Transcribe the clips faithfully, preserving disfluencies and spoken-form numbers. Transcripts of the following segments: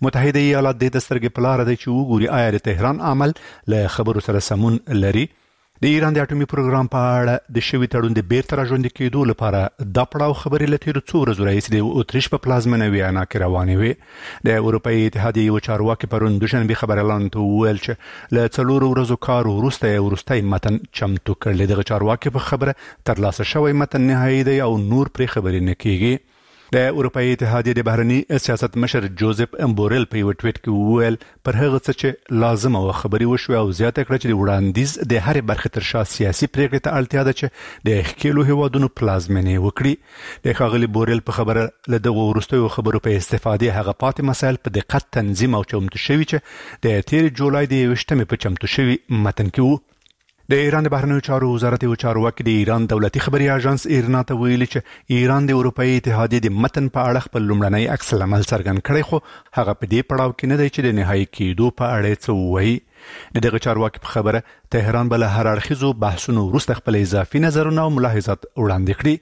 متحده ایالات د دسترګې په لار دی چې وګوري آیا د تهران عمل له خبرو سره سمون لري. د ایران د اټومي پروګرام په اړه د شوي تړون د بیرته راژوندي کېدو لپاره دا پړاو خبرې له تېرو څو ورځو راهیسې د اتریش په پلازمینه ویانا کې روانې وې. د اروپایي اتحادیې یو چارواکي پرون دوشنبې خبريالانو ته وویل چې له څلورو ورځو کار وروسته یې وروستی متن چمتو کړل. دغه چارواکي په خبره ترلاسه شوی متن نهایي دی او نور پرې خبرې نه کېږي. د اروپایي اتحادیې د بهرني سیاست مشر جوزف امبورل په یو ټویټ کې وویل پر هغه څه چې لازم او خبري وشوي او زیاته کړه چې د وړاندیز د هرې برخې تر شا سیاسي پریکړې ته اړتیا ده چې د ښکېلو هیوادونو پلازمینې وکړي. د ښاغلي بورل په خبره له دغو وروستیو خبرو په استفادې هغه پاتې مسایل په دقت تنظیم او چمتو شوي چې د تېرې جولای د یوویشتمې په چمتو شوي متن کې وو. د ایران د بهرنیو چارو وزارت یو چارواکي د ایران دولتي خبري اژانس ایرنا ته ویلي چې ایران د اروپایي اتحادیې د متن په اړه خپل لومړنی عکس العمل څرګند کړی، خو هغه په دې پړاو کې نه دی چې د نهایي کېدو په اړه څه ووایي. د دغه چارواکي په خبره تهران به له هر اړخیزو بحثونو وروسته خپل اضافي نظرونه او ملاحظات وړاندې کړي.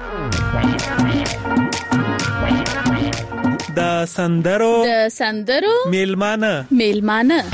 د سندرو د سندرو میلمانه میلمانه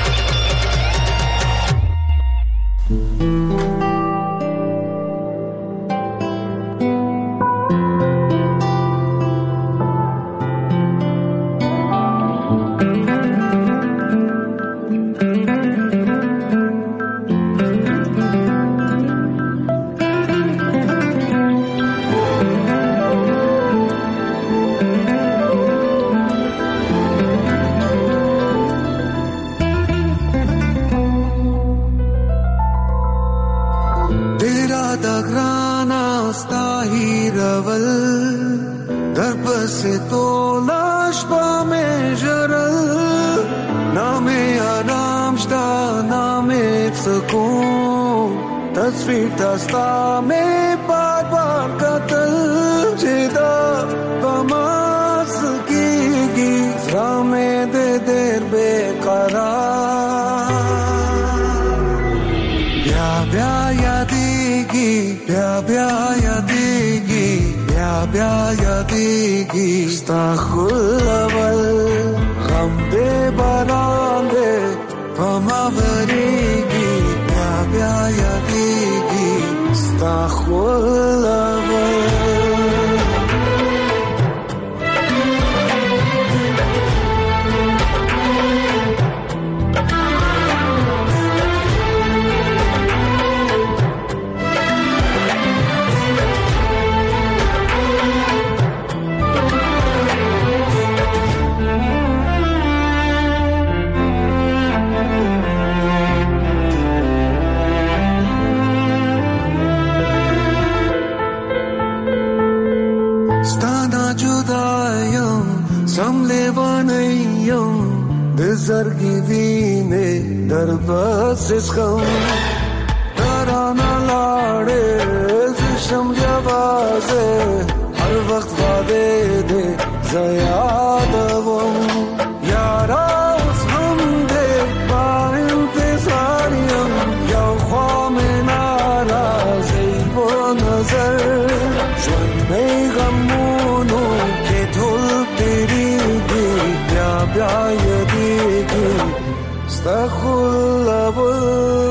तस्वीर दस्ता में बार बार कतल जिदा बमास की में दे देर बेकरार ब्या ब्या यादेगी ब्या ब्या यादेगी ब्या ब्या यादेगी स्ताखुल्लवल गम दे बरांदे पमावरेगी ब्या ब्या यादेगी स्ताखुल्लवल Zargi vine darbas iskam tarana lade zisham jawaze har waqt wade de zayadavam yara us hum de ba intizariyam yaw kham narazi wo nazar shun mein ghamunu ke dhul teri de bya bya yadi Astaghfirullah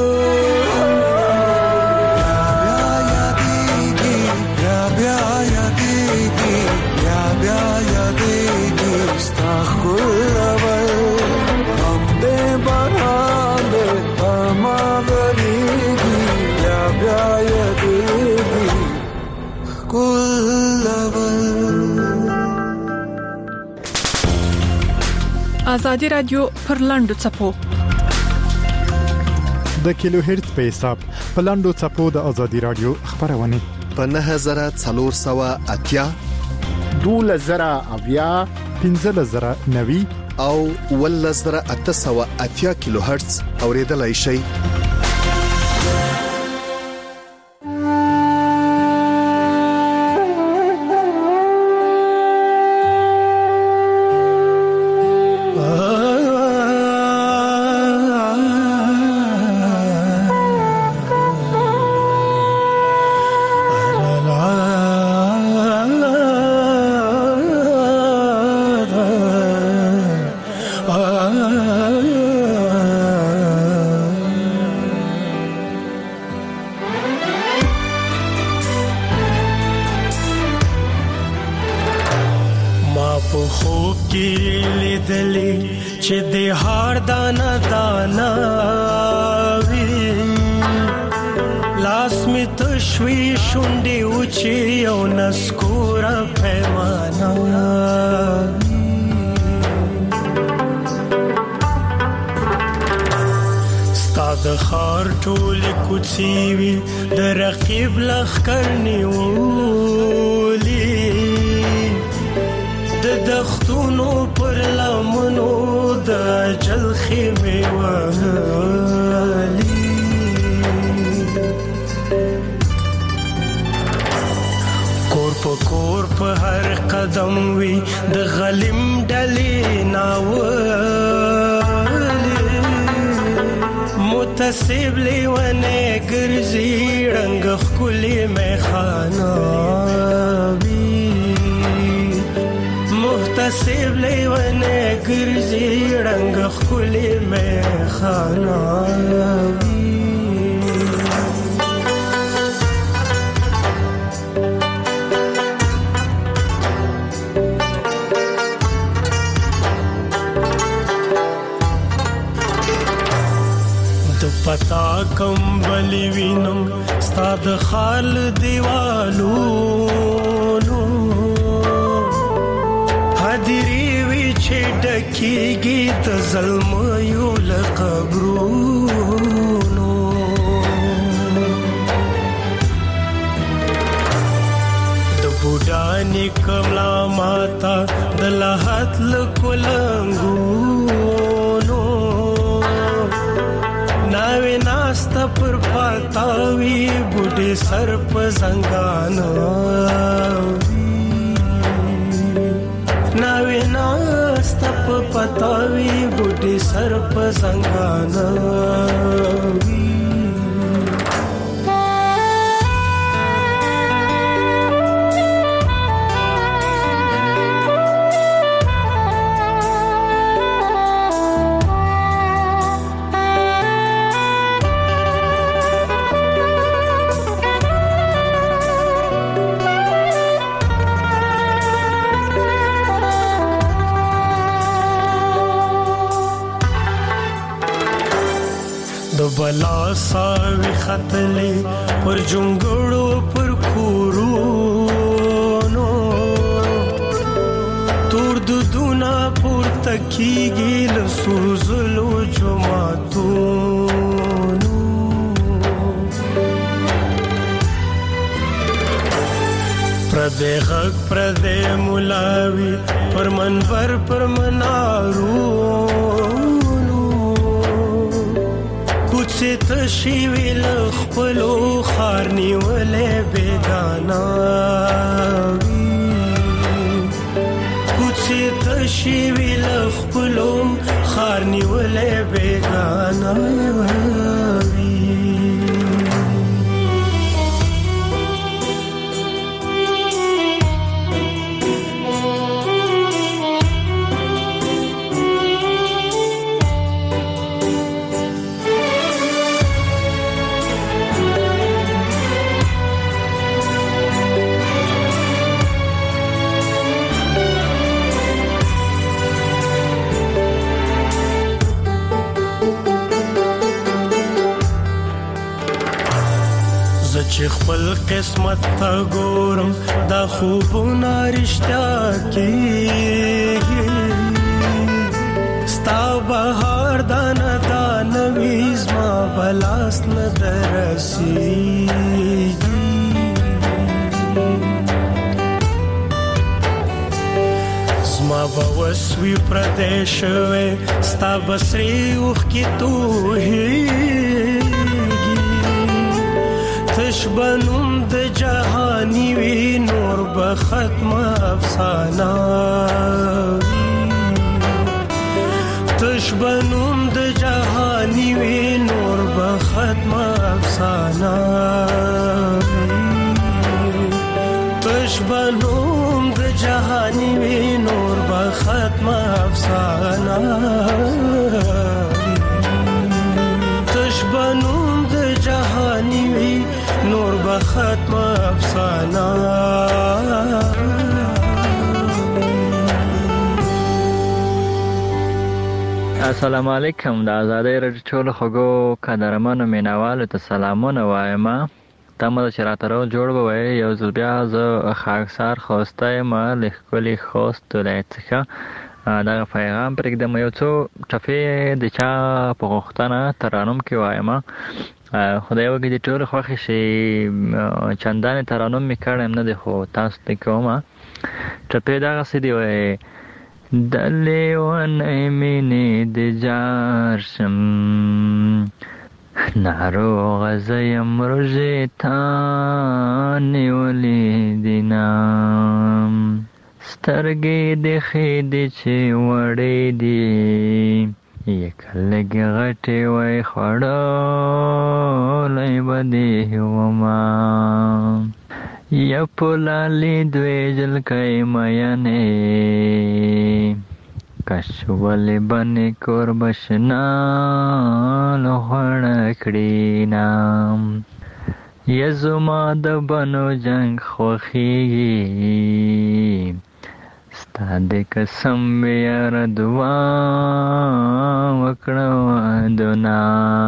Ya ya digi ya ya ya digi ya ya ya digi Astaghfirullah Hamde barhande Amagarigi ya ya ya digi Kullaval آزادی رادیو پر لاندو چپو د کیلو هرتز په حساب په لاندو چپو د آزادی رادیو خبرونه په نه هزار څلور سوه اتیا دوله زره اویا پنځه زره نوي او ول زره اته سوه اتیا کیلو هرتز اوریدلای شي. لیدلی چې د هار دانا دانا وی لاس می تشوی شونډې اوچې او نسکوره پیمانه ستا د ښار ټولې کوڅې وي د رقیب لښکر نیولي د دښتونو پر لمنو د اجل خیمې وهلي کور په کور په هر قدم وي د غلیم ډلې ناولي متصب لیونه ګرځي رنګ ښکلې میخانه وي محتسب لیونه ګرځي رنګ ښکلې میخانه وي پتا کمبلی وینم ستا د خال دیوالونو حاضری وی چې ډکیږي د ظلمو له قبرونو د بوډا کملا ماتا د لحد لکلنګونو ناوی ناستا پر پاتاوی بوډی سر په زنګانو ناوی ناستا پر پاتاوی بوډی سر په زنګانو بلا ساوی خطلی پر جنگڑو پر کورونو تور دودونا پر تکیگی لسوزلو جماعتونو پردے غق پردے ملاوی پر منبر پر منارونو کوڅه تشي ویل خپلو خار نیولې بیگانا کوڅه تشي ویل خپلو خار نیولې بیگانا چې خپل قسمت ته ګورم دا خوبونه رښتیا کېږي ستا بهار دانه دانه وي زما بلاس نه درسېږي زما به وس وي پردی شوی ستا به سرې اوښکې تویېږي تشبنم د جهانی وی نور به ختم افسانه تشبنم د جهانی وی نور به ختم افسانه تشبنم د جهانی وی نور به ختم افسانه تشبنم د جهانی وی نور به ختم افسانه السلام علیکم. د آزادۍ رادیو ټولو خوږو قدرمنو مینوالو ته سلامونه وایم. تمه ده چې راته رو جوړ به وایي. یو ځل بیا زه خاکسار خوسته یم له ښکلي خوست ولایت څخه دغه پیغام پرېږدم. یو څو ټپې د چا په غوښتنه ترانم کې وایم. خدای وکړي د ټولو خوښې شي. چندانې ترانم مې کړی نه دی خو تاسو ته کومه. ټپې دغسې دي وایي: د لیونۍ مینې د جار شم، ناروغه زه یم روژې تا نیولې دینم، سترګې دې ښې دي چې وړې دي، یکه لږې غټې وای خوړلی به دې ومه، یا پولالې دوې جلکۍ مینې، کش ولې بنې کوربشنا لغوړه کړینم، یا زما د بنو جنګ خوښیږي، ستا د قسم یاره دعا وکړه ودونه.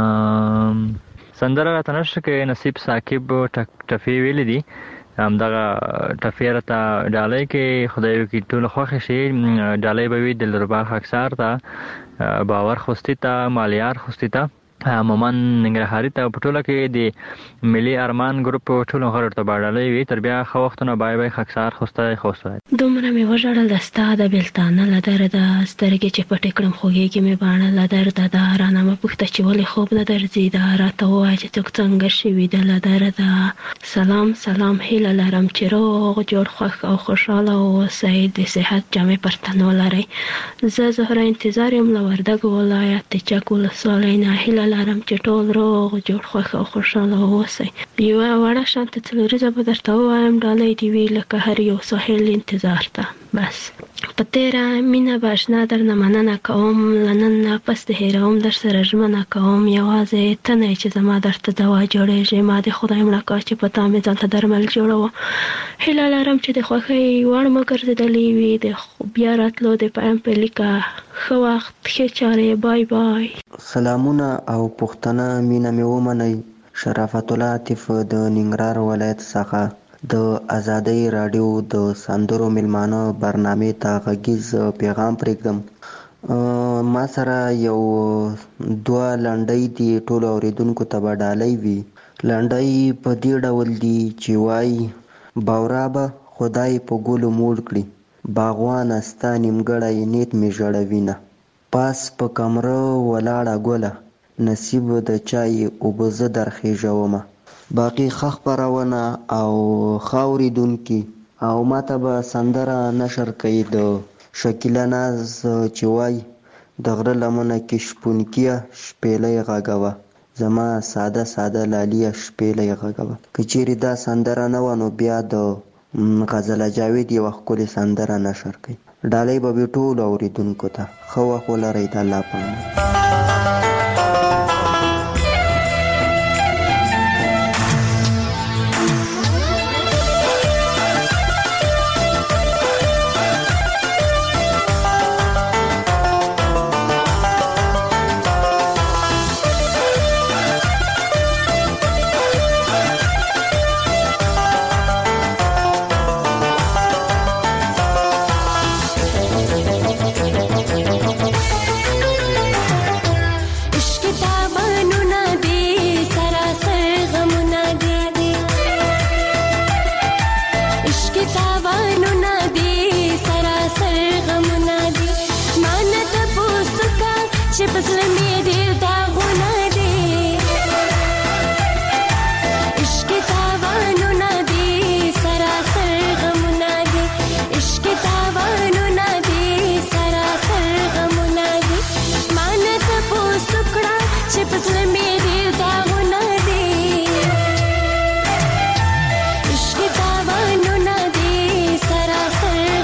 سندره راته نشته کې نصیب ثاقب ټپې ویلې دي. همدغه ټپې راته ډالۍ کې خدای وکړي ټولو خوښې شي. ډالۍ به وي دلربا خاکسار ته، باور خوستي ته، مالیار خوستي ته، مومن ننګرهاري ته، په ټوله کې د ملي ارمان ګروپ ټولو غړو ته به ډالۍ وي. تر بیا ښه وختونه. بای بای خاکسار خوستی خوست. دومره مې وژړل د ستا د بېلتانه له درده، سترګې چې پټې کړم خوږېږي مې باڼه له درده ده، رانه مه پوښته چې ولې خوب نه درځي ده، راته ووایه چې څوک څنګه شوي ده له درده. سلام سلام هیله لرم چې روغ جوړ خوښ او خوشحاله واوسئ، د صحت جامې پر تن ولرئ. زه زهره انتظار یم له وردګو ولایت د چک ولسوالۍ نه. هیله لرم چې ټول روغ جوړ خوښ او خوشحاله واوسئ. یوه وړه شانته څلوریزه به درته ووایم، ډالۍ دې وي لکه هر یو ساحل انتظار ته. بس په تیره مینه به اشنا درنه مننه کوم، له نن نه پس د هېروم در سره ژمنه کوم، یوازې ته نه چې زما درته دوا جوړېږي، ما د خدای مړه کا چې په تا مې ځان ته درمل جوړوه. هیله لرم چې د خوښۍ وړ مو ګرځېدلې وي. د بیا راتلو د پایم په لیکه ښه وخت ښې چارې. بای بای. سلامونه او پوښتنه مینه مې ومنئ. شرافت الله عاطف د ننګرهار ولایت څخه د آزادۍ راډیو د سندرو میلمانه برنامې ته غږیز پیغام پرېږدم. ما سره یو دوه لنډۍ دي، ټولو اورېدونکو ته به ډالۍ وي. لنډۍ په دې ډول دي چې وایي: باورا به خدای په ګلو موړ کړي، باغوانه ستا نیمګړی نیت مې ژړوینه، پاس په کمره ولاړه ګله، نصیب د چای اوبه زه درخېژومه. باقي ښه خپرونه او ښه اورېدونکي. او ماته به سندره نشر کوي د شکیله ناز چې وایي: د غره لمنه کې شپونکیه شپېلۍ غږوه، زما ساده ساده لالیه شپېلۍ غږوه. که چیرې دا سندره نه وه نو بیا د غزله جاوید یوه ښکلې سندره نشر کوي. ډالۍ به وي ټولو اورېدونکو ته. ښه وخت ولرئ. د الله په امان.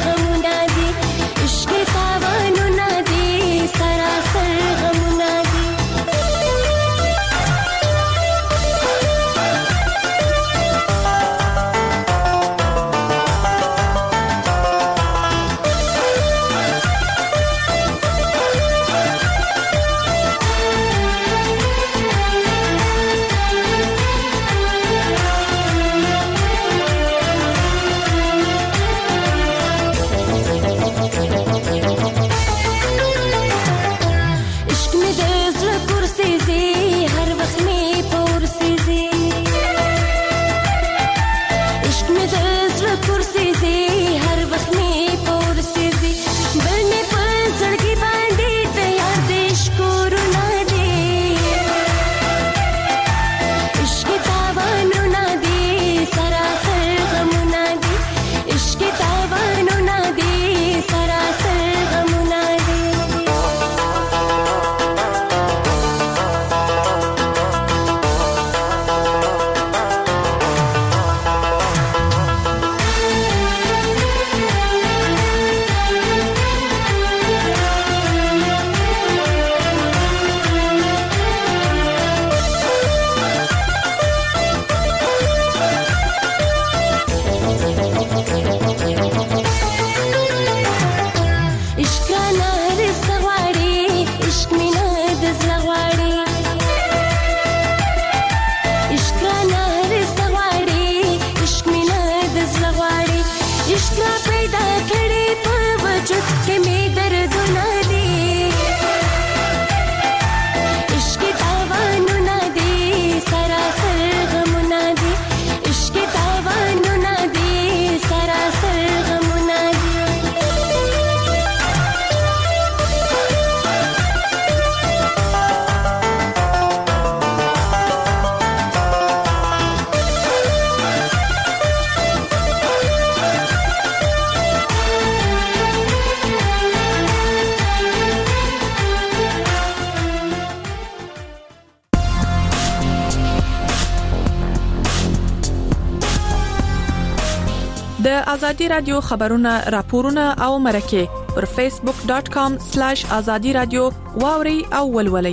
Thank you. د ازادي رادیو خبرونه راپورونه او مرکه پر فیسبوک ډاٹ کام سلیش ازادي رادیو واوري او ولولئ.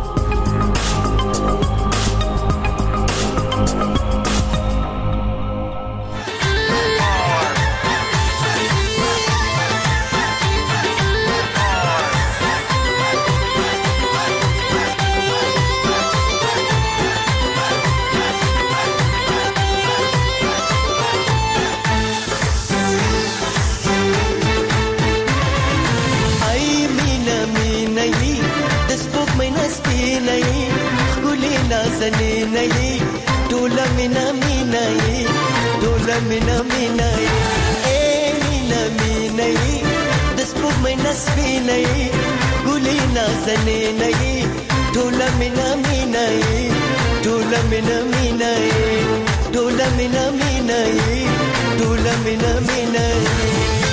Dola mina mina ye, dola mina mina ye, eh mina mina ye. Despuk mai nasbina ye, guli nazanina ye. Dola mina mina ye, dola mina mina ye, dola mina mina ye, dola mina mina ye.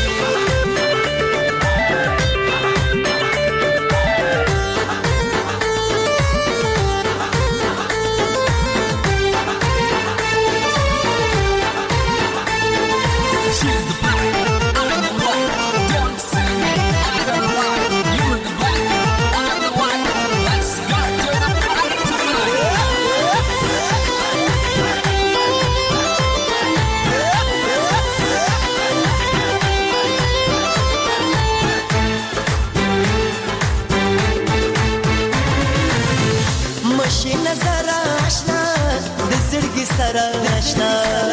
Sarashna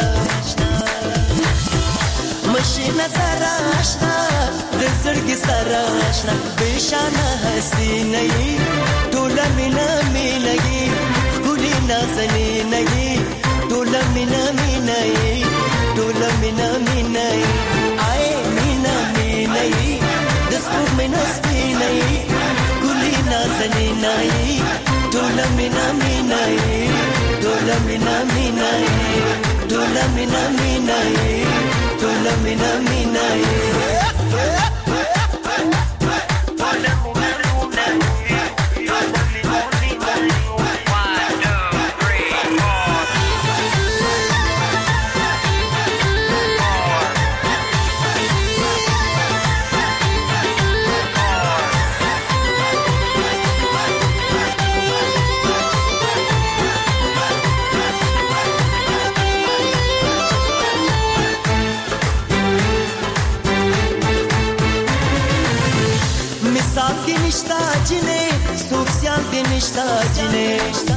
Mashina sarashna Rizrgi sarashna Beshana hasinayi Dola mina minayi Guli nazaninayi Dola mina minayi Dola mina minayi Ay mina minayi Despuk mina spinayi Guli nazaninayi Dola mina minayi Dola mina mina ye, dola mina mina ye, dola mina mina ye. Nishta jine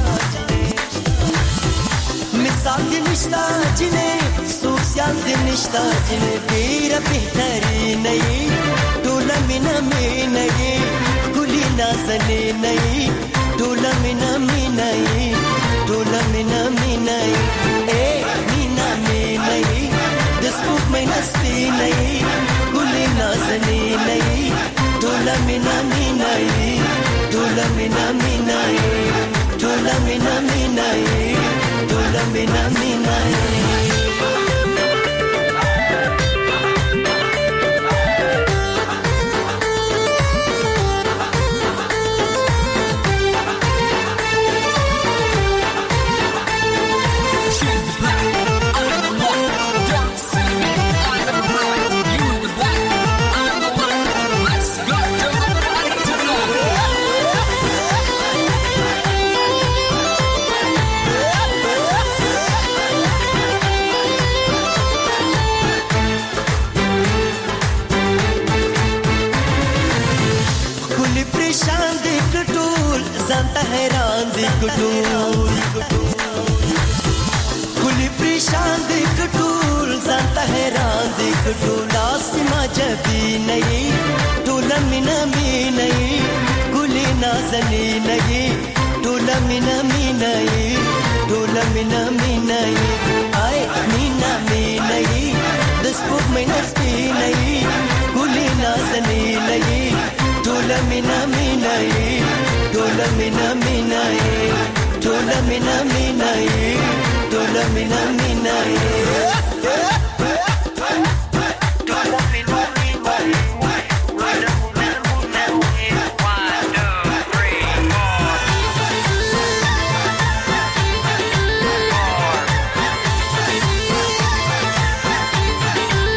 misal din nishta jine social din nishta jine tera behtari nahi dola mina mina ye guli nazane nahi dola mina mina ye dola mina mina ye eh mina mina ye despuk mai nasbi nahi guli nazane nahi dola mina mina ye dola mina mina ye dola mina mina ye dola mina mina ye. Zanta हैरान दी कटूल कुली परेशान दी कटूल Zanta हैरान दी कटूल आसमा जबी नहीं डोला मिना मी नहीं कुली नाजनी नहीं डोला मिना मी नहीं डोला मिना मी नहीं आए मीना मी नहीं दस्पुक में नस्बी नहीं कुली नाजनी नहीं डोला मिना मी नहीं Dola mina mina ye, dola mina mina ye, dola mina mina ye. Dola mina mina ye, dola mina mina ye. One, two, three, four. Four.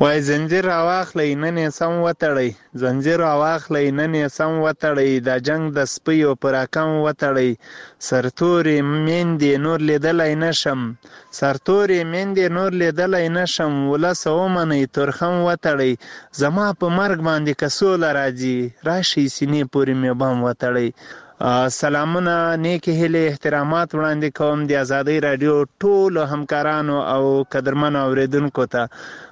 وای زنجیر راواخلئ نن یې سم وتړئ، زنجیر راواخلئ نن یې سم وتړئ، دا جنگ د سپیو په راکم وتړئ، سرتورې میندې نور لیدلی نشم، سرتورې میندې نور لیدلی نشم، ولس ومنئ تورخم وتړئ، زما په مرګ باندې که سوله راځي راشئ سینې پورې مې بم وتړئ. سلامونه، نیکې هیلې، احترامات وړاندې کوم د ازادۍ راډیو ټولو همکارانو او قدرمنو اورېدونکو ته.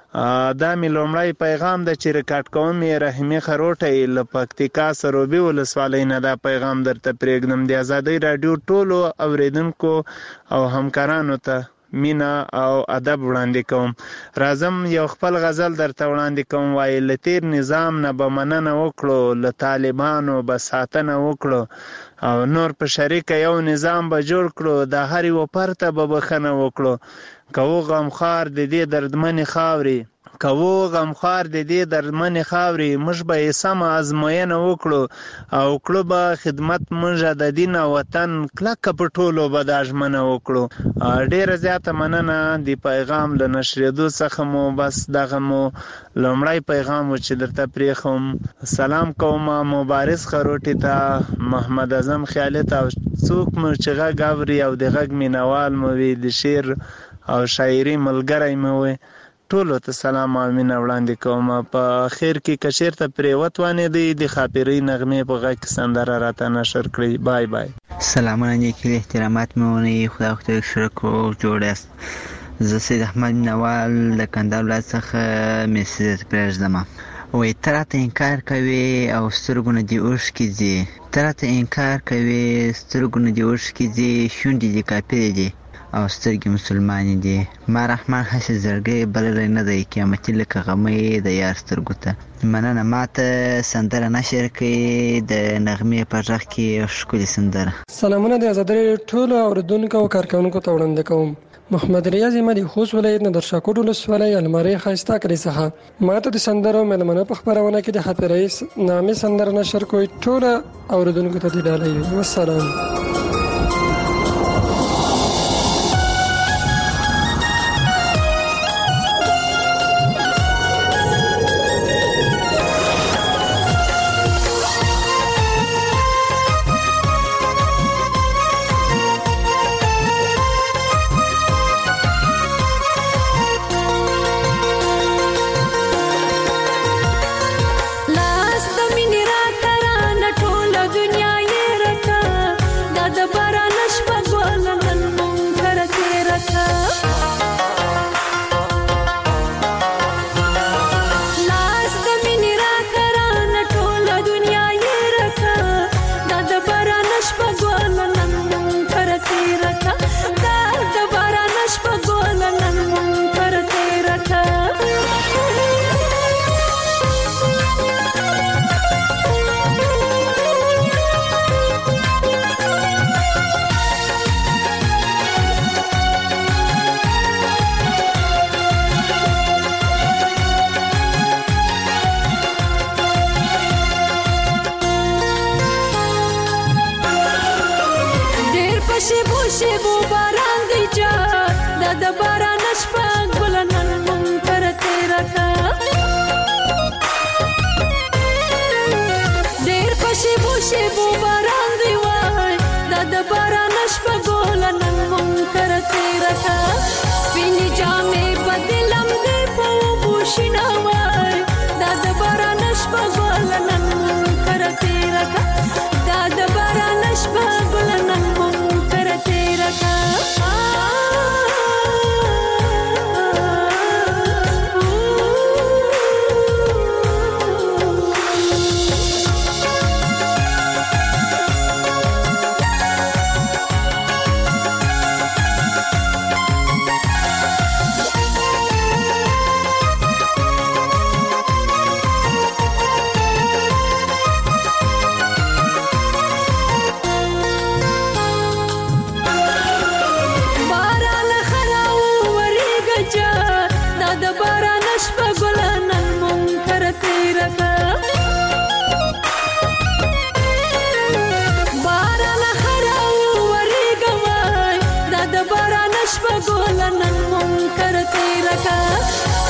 دا مې لومړی پیغام ده چې ریکارډ کوم یې رحیمي خروټی له پکتیکا سروبي ولسوالۍ نه دا پیغام درته پرېږدم. د ازادۍ راډیو ټولو اورېدونکو او همکارانو ته مینا او ادب وړاندې کوم. راځم یو خپل غزل درته وړاندې کوم. وایي له تیر نظام نه به مننه وکړو، له طالبانو به ساتنه وکړو، او نور په شریکه یو نظام به جوړ کړو، د هر یو پرته به بخښنه وکړو. که و غمخوار د دې دردمنې خاورې که و غمخوار د دې دردمنې خاورې، موږ به یې سمه ازموینه وکړو، او کړو به خدمت موږ د دین او وطن، کلکه په ټولو به دا ژمنه وکړو. ډېره زیاته مننه د پیغام له نشرېدو څخه مو بس دغه مو لومړی پیغام و چې درته پرېښوم. سلام کوم مبارز خروټي ته، محمد اعظم خیالي ته، او څوک مو چې غږ اوري او د غږ مینوال مو وي، د شعر او شاعري ملګری مو وي، ټولو ته سلام او مینه وړاندې کوم. په خیر کې که چېرته پرېوت وانېدئ د ښاپېرۍ نغمې په غږ کې سندره راته نشر کړئ. بای بای. سلامونه، نیکې احترامات مې ونیي، خدای خو ته ښه کړو، جوړ یاست. زه سید احمد مینوال د کندهار ولایت څخه میسج درته پرېږدم. وایي ته راته انکار کوې او سترګو نه دې اوښکې ځي، ته راته انکار کوې سترګو نه دې اوښکې ځي، شونډې دې کافرې دي او سترګې مسلمانې دي، ما رحمان هسې زړګی بللی نه دی، قیامتي لکه غمی د یار سترګو ته. مننه، ماته سندره نشر کړئ د نغمې په غږ کې ښکلې سندره. سلامونه د ازادۍ ټولو اورېدونکو او کارکوونکو ته وړاندې کوم. محمد ریاض احمد د خوست ولایت نه د شاکوټ ولسوالۍ المارۍ ښایسته کلي څخه ماته د سندرو مېلمنو په خپرونه کې د حافظ نامې سندره نشر کوي. ټولو اورېدونکو ته دې ډالۍ. والسلام.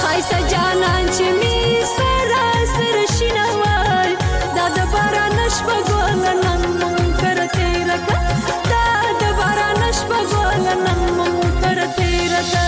خایسته جانان چې می سره سره شینوال دا د باران شپه ګل نن مون تر تیر کا دا د باران شپه ګل نن مون تر تیر کا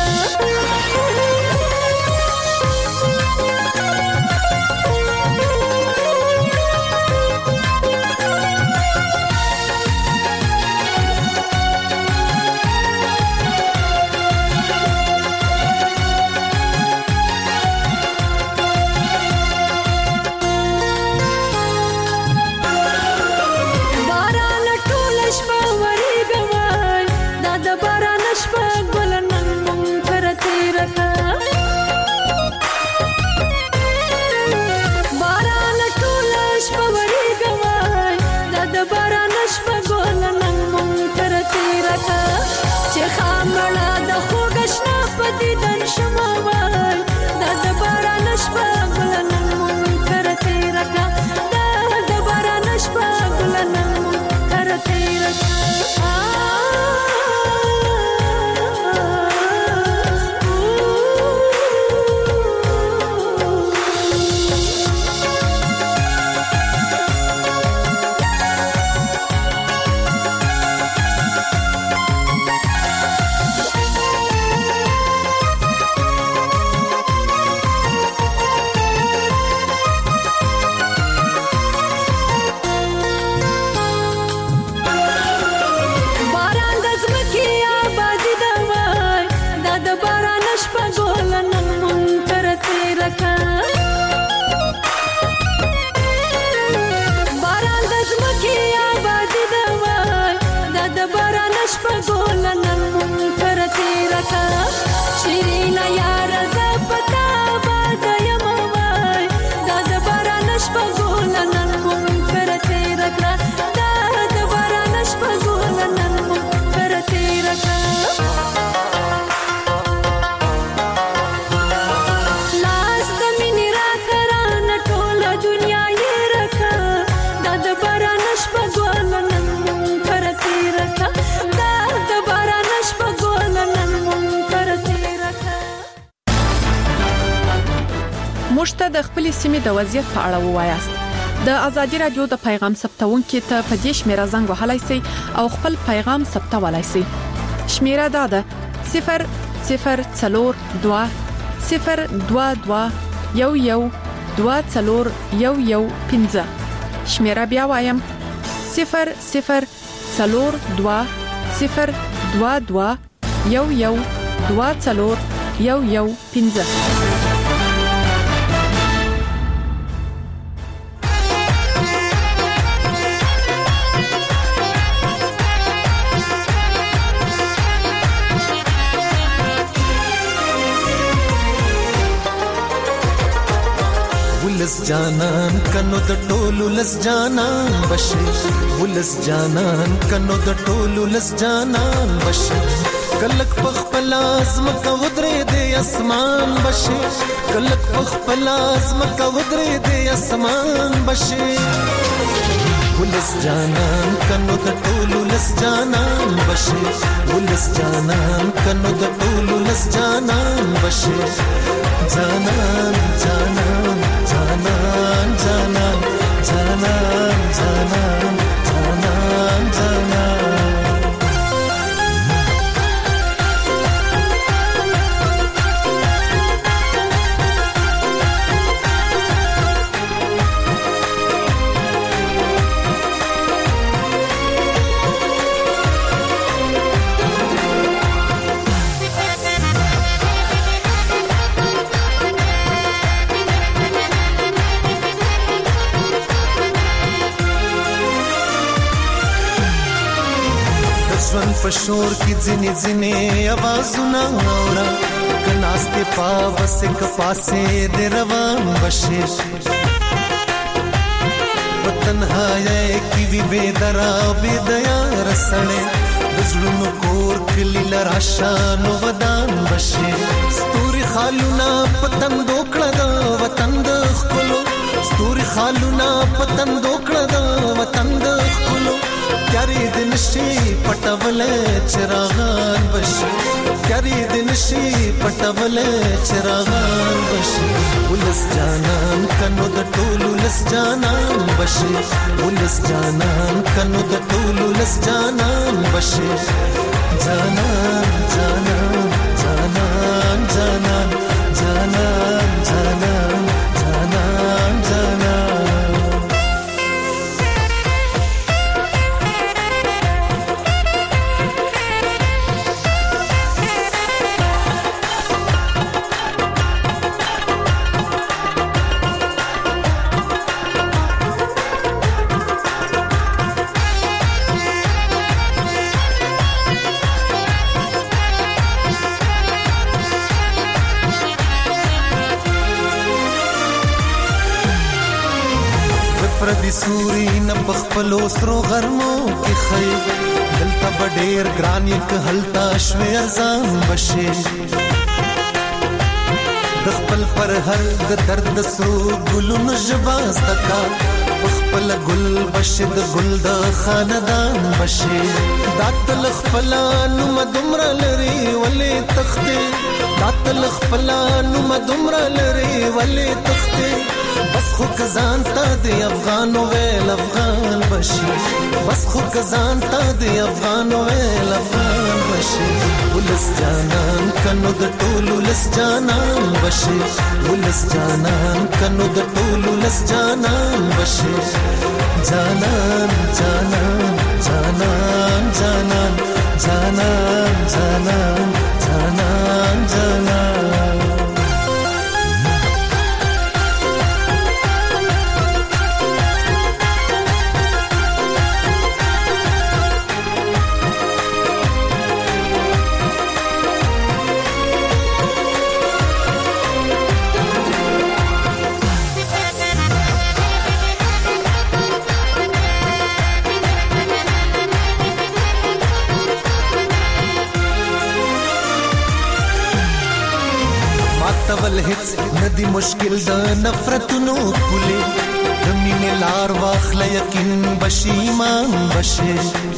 موږ ته د خپل سیمې د وضعیت په اړه ووایاست. د ازادي رادیو د پیغام ثبتونکو ته په دې شمیره زنګ وهلای شئ او خپل پیغام ثبتولای شئ. شمیره دا ده صفر صفر څلور دوه صفر دوه دوه یو یو دوه څلور یو یو پنځه. شمیره بیا وایم صفر صفر څلور دوه صفر دوه دوه یو یو دوه څلور یو یو پنځه. ولس جانان کنو د ټولو لس جانان بشي ولس جانان کنو د ټولو لس جانان بشي کلک پخپل ازم کا ودرې د اسمان بشي کلک پخپل ازم کا ودرې د اسمان بشي ولس جانان کنو د ټولو لس جانان بشي ولس جانان کنو د ټولو لس جانان بشي جانان جانان جانان جانان جانان جانان جانان جانان پشور کی ځنې ځنې आवाजونه اورا کناسته پاوسه کپاسه د روان بشي وطنهای کی وی بدرا بدیا رسړې دزلونو کور کلی لراشانو ودان بشي ستوري خالونا پتن دوکړه د وطن د خلو ستوري خالونا پتن دوکړه د وطن د خلو پیاری دن شي پټول چراغان بشي تیاری د نشي پټولې چراغان بشي ولس جانان کنو د ټولو لس جانان بشي ولس جانان کنو د ټولو لس جانان بشي جانان جانان جانان جانان جانان جانان جانان جانان پردي سوري نه بخپلو سرو غرمو کې خي دلته بډېر ګران یک هلتا شوي ارزان بشي د خپل پر هر د درد سرو ګلونو جواز تکا خپل ګل بشي د ګل د خاندان بشي داتل خپلان مدمر لري ولې تخته داتل خپلان مدمر لري ولې تخته بس خو کزان تا دی افغان ویل افغان بشي بس خو کزان تا دی افغان ویل افغان بشي ولس جانان کنو د ټولو لس جانان بشي ولس جانان کنو د ټولو لس جانان بشي جانان جانان جانان جانان جانان جانان جانان جانان تول هیڅ ندی مشکل د نفرتونو پولې د مینې لار واخله یقین بشي ایمان بشي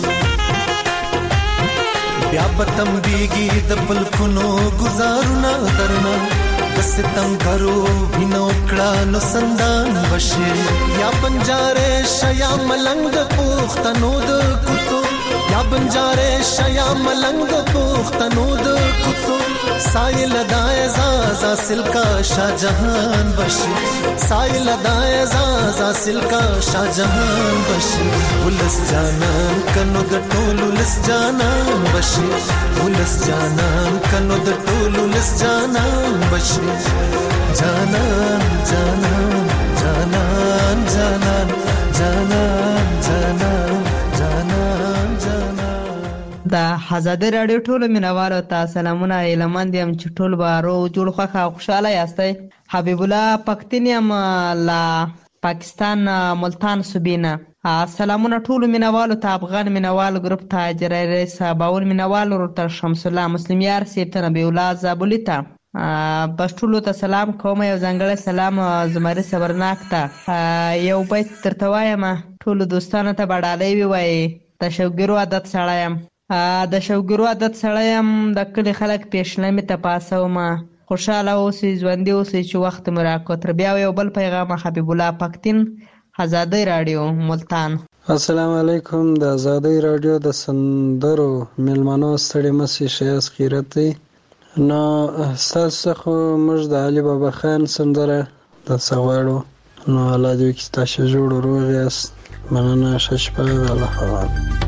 بیا به تمبېږي د پلکونو ګزارونه درنه د ستمګرو وینو کړه نو سندان بشي یا بنجارې شه یا ملنګ د پښتنو د کوڅو یا بنجارې شه یا ملنګ د پښتنو د کوڅو سایل دای زازا سلکا شاهجهان بشي سایل دای زازا سلکا شاهجهان بشي ولس جانان کنو د ټولو لس جانان بشي ولس جانان کنو د ټولو لس جانان بشي جانان جانان جانان جانان جانان جانان جانان جانان د آزادۍ راډیو ټولو مینوالو ته سلامونه ایلمند یم چې ټول به روغ جوړ خوښ او خوشحاله یاستئ. حبیب الله پښتین یم له پاکستان ملتان صوبې نه. سلامونه ټولو مینوالو ته، افغان مینوال ګروپ ته، جرای رئیس باول مینوال ورته شمس الله مسلم یار سیب ته، نبی الله زابلی ته، بس ټولو ته سلام کوم. یو ځانګړی سلام زمري صبرناک ته یو بیت درته وایم، ټولو دوستانو ته به ډالۍ ووایي. د شوګیرو عادت سړی یم د شوګیرو عادت سړی یم د کلي خلک پیشلمې ته پاسوم. خوشحاله اوسئ، ژوندي اوسئ چې وخت مو راکړو. تر بیا یو بل پیغام. حبیب الله پښتین، آزادۍ راډیو ملتان. السلام علیکم. د آزادۍ راډیو د سندرو میلمنو ستړي مسئ ښایست خیرت دی. نو ستاسو څخه موږ د علي بابا خان سندره درڅه غواړو. نو الله دې وکړي ستاسو جوړ روغ یاست. مننه، ښه شپه، د الله حوال.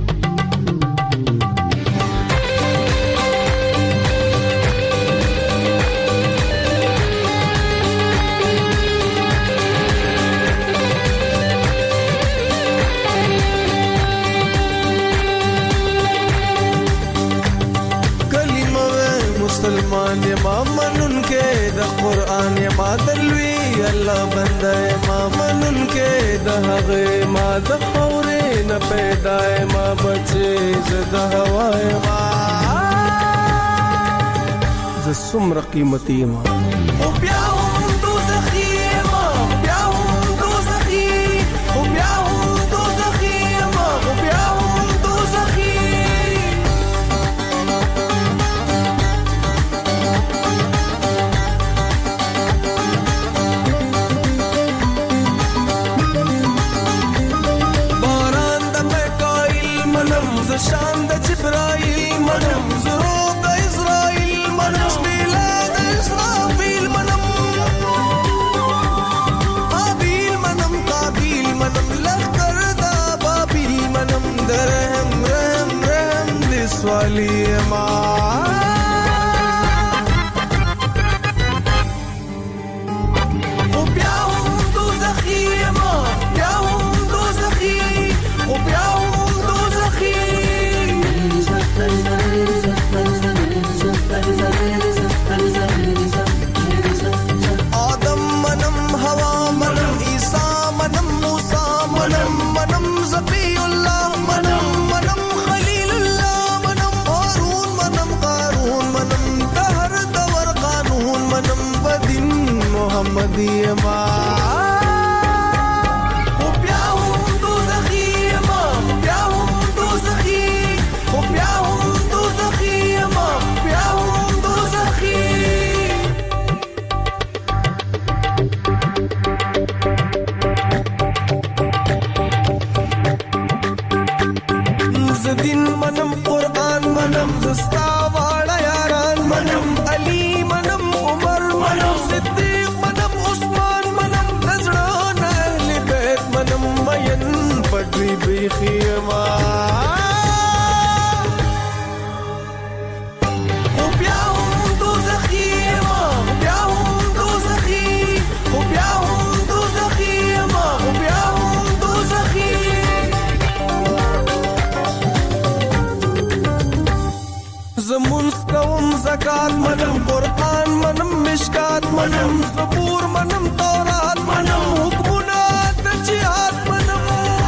مسلمان ما منن کې د قران ما دلوي الله بنده ما منن کې د هغه ما د خورې نه پیدا ما بچي زده هواي ما ز سمر قیمتي ما او بیا هم دوزخي ما بیا هم دوزخي او بیا هم دوزخي ما او بیا هم دوزخي شان د جبرائیل منم زرو د اسرائیل منم شمیلا د اسرافیل منم قابیل منم قابیل منم لخر دا بابیل منم درهم رهم رهم د سوالی ما محمدیما خو بیا هم دوزخیما بیا هم دوزخی خو بیا هم دوزخیما بیا هم دوزخی زدین منم قرآن منم زستا واړه یاران منم علی منم عمر منم صدیق منم عثمان منم نظران اهل بیت منم مین پټری بیخیما خو بیا هم دوزخیما بیا هم دوزخی خو بیا هم دوزخیما خو بیا هم دوزخی زمونس کوم زکات منم قرآن منم مشکات منم زبور منم تورات منم حکمنا د جهاد منم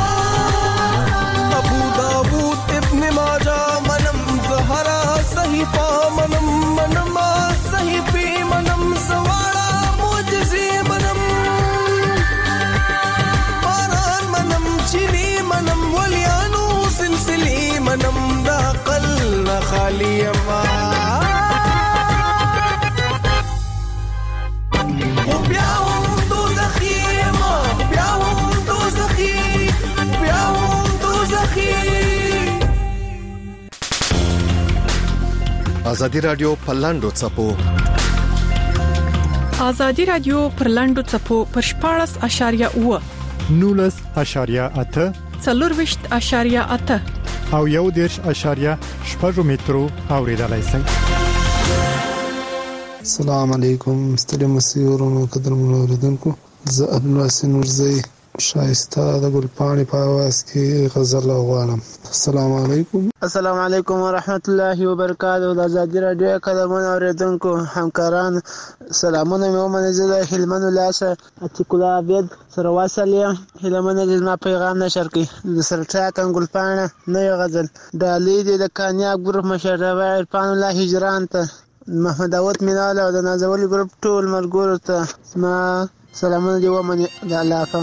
ابو داود ابن ماجه منم زهرا صحیفه منم منم صحیفه منم زواړه معجزې منم باران منم چینی منم ولیانو سلسلې منم د عقل خالی ما بیا هم دوزخی ما بیا هم دوزخی بیا هم دوزخی ازادي رادیو پلاندو چپو ازادي رادیو پرلاندو چپو پر شپاړس اشاریه و نولس اشاریه اته څلورويشت اشاریه اته او یو دیرش اشاریه شپږ مترو اوریدلای شئ. السلام علیکم ستړي مسیورونو قدرمنو اوریدونکو زه عبدالواسع نورزی شایسته د ګلپاڼې په आवाज کې غزل غواړم. السلام علیکم. السلام علیکم ورحمت الله وبرکاته. د ازادي رادیو قدرمنو اوریدونکو همکاران سلامونه مې ومنئ. زه د هلمند ولایت عتیق الله عبید سره واصل یم. هلمند د زما پیغام نشر کړي د سرټاکن ګلپاڼه نوې غزل د علي د کامیاب ګروپ مشر عرفان الله هجران ته محمد داود مینال او د نازولي ګروپ ټول ملګرو ته ما سلامونه دی ومنئ. د الله حافظ.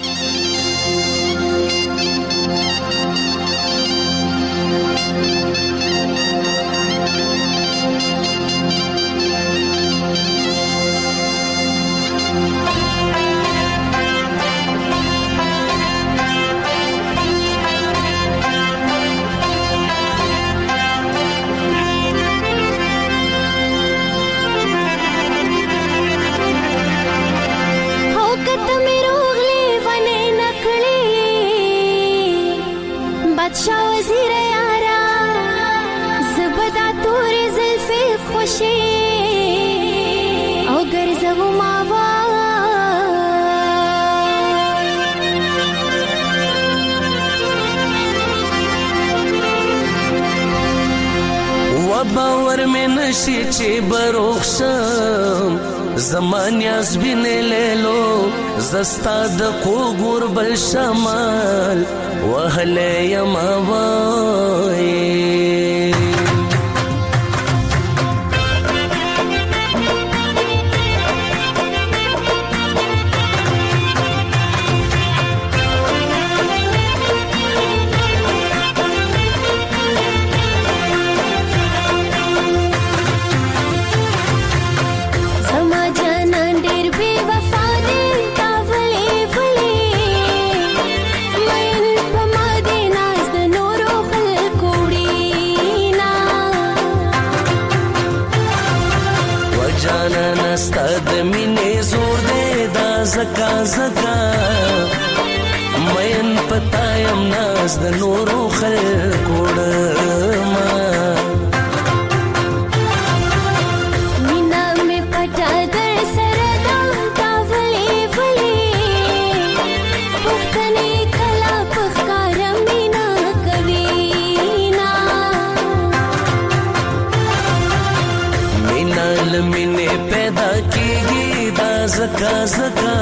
बादशाह वजीर यारा ज़बदा तोरे ज़ुल्फ़े खुशी और गर्ज़व मावा وباور में नशे चे बरोखशम زمانیاز بینه لیلو زستا د قوګور بل شمال وهله یما وای को د مینې زور دې دا زکا زکا مین پتایم ناز د نورو خلکو ډما مینا مې پټا در سره دا تاولې ولې پختنې کلا پخکار مینا کوي نا مینا لمینې پیدا کیږي دا زکا زکا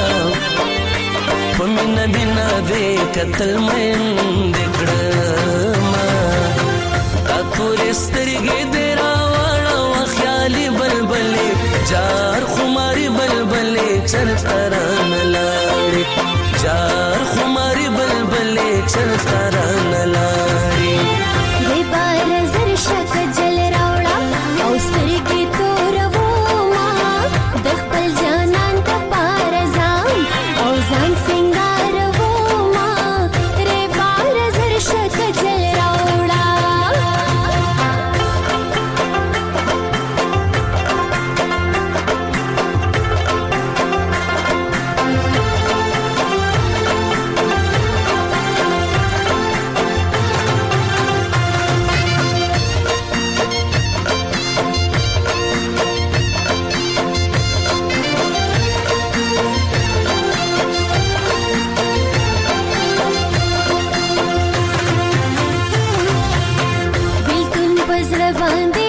پمنا بنا دې قتل مین دکړما تا تورې سترګې دې راوړه خیالي بلبلې جار خماري بلبلې چرتران لاړې جار خماري بلبلې چرتران لاړې دې بار زر شک جل راوړه او سترګې تور وما د خپل جانان ته پار ځان او ځان سنگار وما رې بار زر شک جل راوړه بلکن پزړه باندې